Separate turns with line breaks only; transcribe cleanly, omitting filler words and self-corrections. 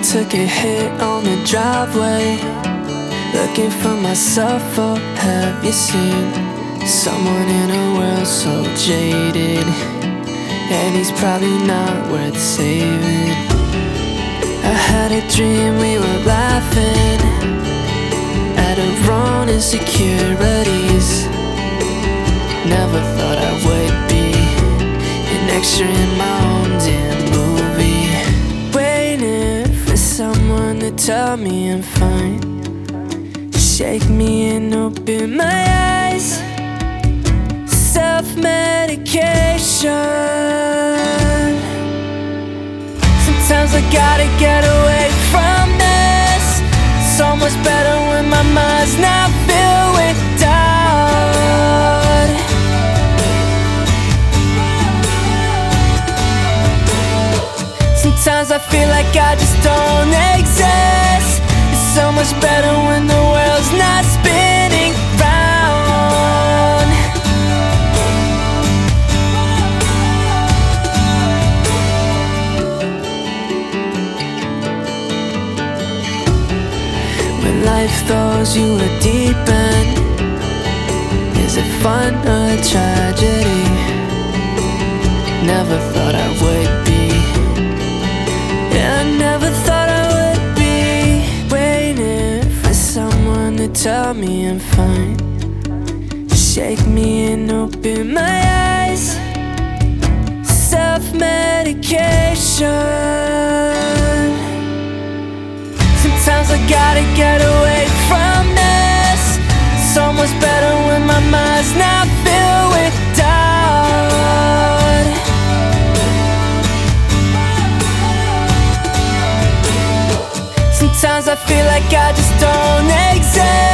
took a hit on the driveway, looking for myself. Oh, have you seen someone in a world so jaded? And he's probably not worth saving. I had a dream we were laughing at our own insecurities. Never thought I would be an extra in my own damn movie, waiting for someone to tell me I'm fine, shake me and open my eyes. Self-medication. Sometimes I gotta get away from this. So much better when my mind's not filled with doubt. Sometimes I feel like I just don't exist. It's so much better when the world's not spinning round. When life throws you a deep end, is it fun or a tragedy? Never thought I would be. Yeah, I never thought I would be waiting for someone to tell me I'm fine, shake me and open my eyes. Self-medication. Sometimes I gotta get away from this. So much better when my mind's not filled with doubt. Sometimes I feel like I just don't exist.